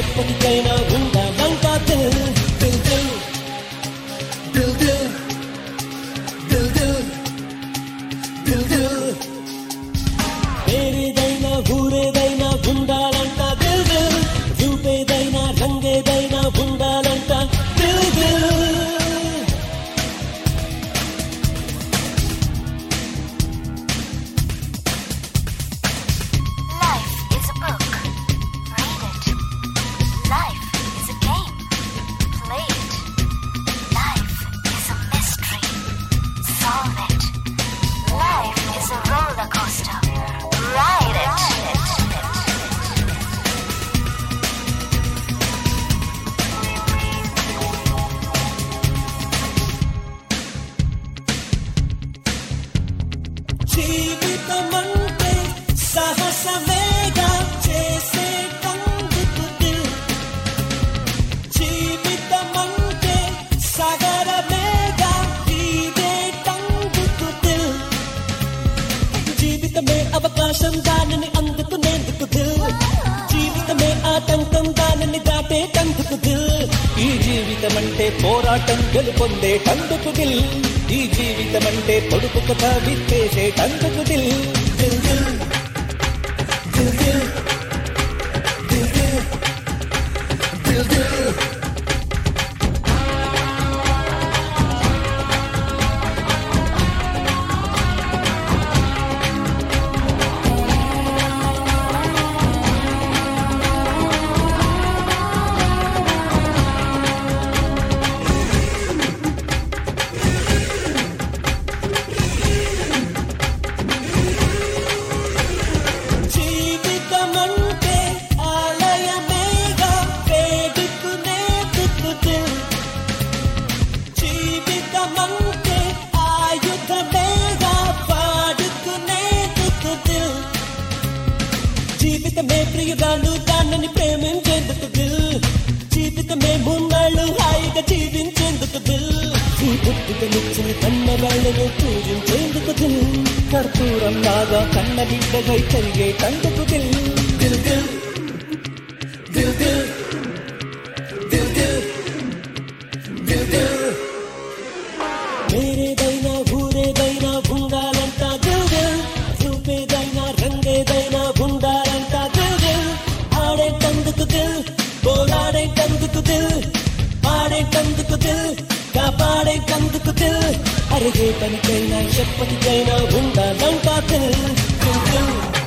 ఎప్పటికైనా ఉండాలంట దిల్ దిల్ దిల్ దిల్ దిల్ దిల్ దిల్ దిల్ దిల్ పేరేదైనా ఊరేదైనా ఉండాలంట దిల్ దిల్ రూపేదైనా రంగేదైనా ఉండాలంట దిల్ దిల్ జీవితమంటే సాహసమేగా చేసేటందుకు దిల్ జీవితమంటే సాగరమేగా ఈదేటందుకు దిల్ జీవితమే అవకాశం దానిని అందుకునేందుకు దిల్ జీవితమే ఆటంకం దానిని దాటేటందుకు దిల్ ఈ జీవితమంటే పోరాటం గెలుపొందేటందుకు దిల్ ఈ జీవితమంటే పొడుపు కథ విప్పేసేటందుకు దిల్ దిల్ దిల్ దిల్ దిల్ దిల్ దిల్ దిల్ దిల్ జీవితమే ప్రియురాలు దానిని ప్రేమించేందుకు దిల్ జీవితమే మున్నాళ్ళు హాయిగా జీవించేందుకు దిల్ ఈ పుట్టుకనిచ్చిన కన్న వాళ్ళను పూజించేందుకు దిల్ కర్పూరం లాగా కన్న బిడ్డగై కలిగేటందుకు దిల్ దిల్ దిల్ దిల్ దిల్ దిల్ దిల్ దిల్ దిల్ వేరేదైనా ఊరేదైనా ఉండాలంట దిల్ దిల్ రూపేదైనా రంగేదైనా ఉండాలంట దిల్ దిల్ ఆడేటందుకు దిల్ పోరాడేటందుకు దిల్ పాడేటందుకు దిల్ కాపాడేటందుకు దిల్ అరిగే పనికైనా ఎప్పటికైనా ఉండాలంట దిల్ దిల్ దిల్